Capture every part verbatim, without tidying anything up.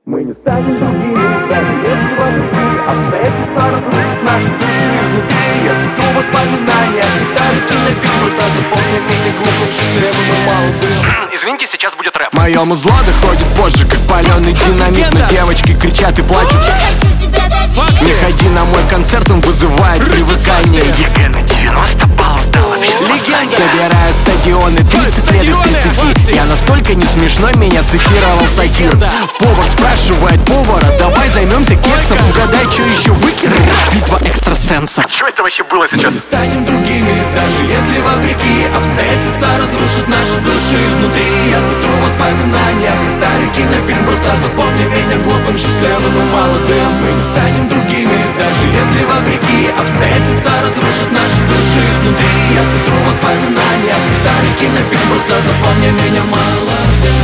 Мы не станем другими, даже если вопреки обстоятельства разрушат наши души изнутри. Я сотру воспоминания, как старый кинофильм, просто запомни меня глупым, счастливым и молодым. Извините, сейчас будет рэп. Мое музло доходит позже, как паленый динамит. Но девочки кричат и плачут. Не ходи на мой концерт, он вызывает привыкание. ЕГЭ на девяносто баллов сдал вообще. Собираю стадионы тридцать лет из тридцати. Я настолько не смешной, меня цитировал сатир. Повар спрашивает повара: давай займемся кексом, угадай, что еще выкинуть. Битва экстрасенсов. Что это вообще было сейчас? Мы не станем другими, даже если вопреки обстоятельства разрушат наши души изнутри. Я сотру воспоминания, как старый кинофильм, просто запомни меня глупым, счастливым и молодым. Мы не станем другими, даже если вопреки обстоятельства разрушат наши души изнутри. Я сотру воспоминания, как старый кинофильм, просто запомни меня молодым.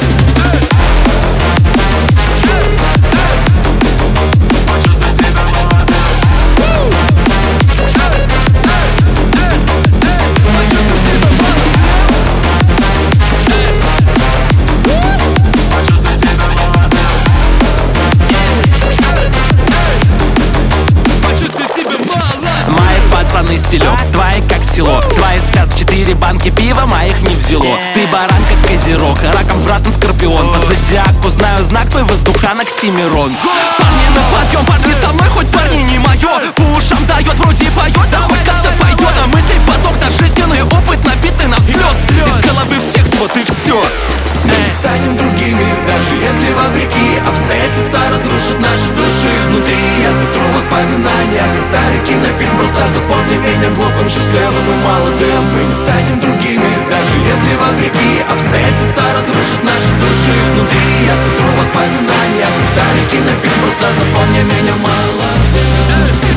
Стилек, твои как село. Твои спят с четыре банки пива, моих не взяло. Ты баран как козерог, раком с братом скорпион. По зодиаку знаю знак твой, воздухан Оксимирон. Парни на подъем, парни со мной, хоть парни не мое. По ушам дает, вроде поет, да хоть как-то пойдет. А мысли поток, наш жизненный опыт напитый на взлет. Из головы в текст, вот и все. Мы не станем другими, даже если вопреки обстоятельства разрушат наши души изнутри. Я сотру воспоминания, как старый кинофильм, просто запомни меня глупым, счастливым и молодым. Мы не станем другими, даже если вопреки обстоятельства разрушат наши души изнутри. Я сотру воспоминания, как старый кинофильм, просто запомни меня молодым.